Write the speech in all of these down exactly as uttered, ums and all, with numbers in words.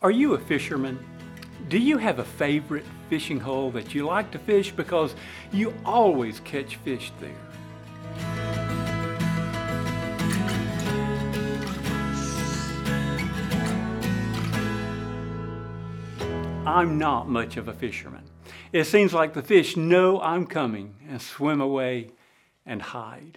Are you a fisherman? Do you have a favorite fishing hole that you like to fish because you always catch fish there? I'm not much of a fisherman. It seems like the fish know I'm coming and swim away and hide.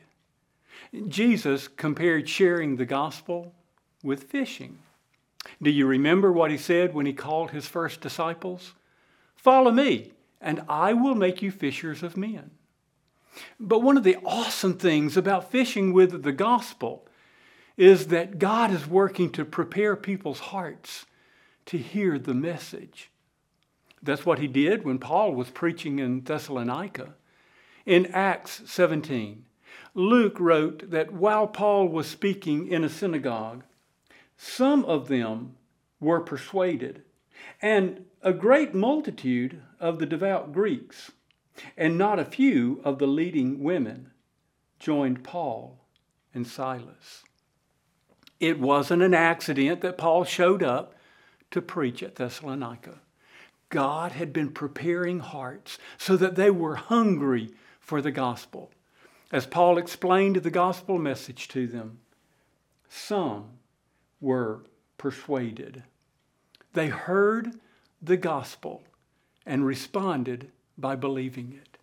Jesus compared sharing the gospel with fishing. Do you remember what he said when he called his first disciples? "Follow me, and I will make you fishers of men." But one of the awesome things about fishing with the gospel is that God is working to prepare people's hearts to hear the message. That's what he did when Paul was preaching in Thessalonica. In Acts seventeen, Luke wrote that while Paul was speaking in a synagogue, some of them were persuaded, and a great multitude of the devout Greeks, and not a few of the leading women, joined Paul and Silas. It wasn't an accident that Paul showed up to preach at Thessalonica. God had been preparing hearts so that they were hungry for the gospel. As Paul explained the gospel message to them, some were persuaded. They heard the gospel and responded by believing it.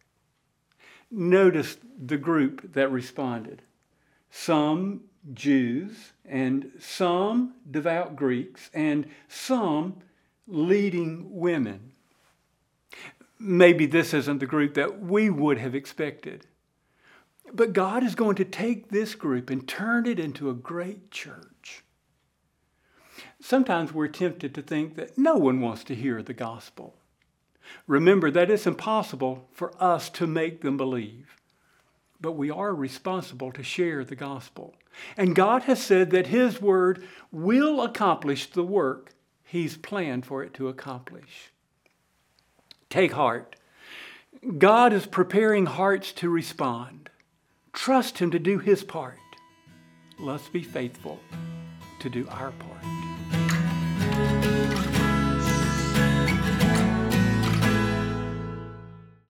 Notice the group that responded. Some Jews and some devout Greeks and some leading women. Maybe this isn't the group that we would have expected. But God is going to take this group and turn it into a great church. Sometimes we're tempted to think that no one wants to hear the gospel. Remember that it's impossible for us to make them believe. But we are responsible to share the gospel. And God has said that His word will accomplish the work He's planned for it to accomplish. Take heart. God is preparing hearts to respond. Trust Him to do His part. Let's be faithful to do our part.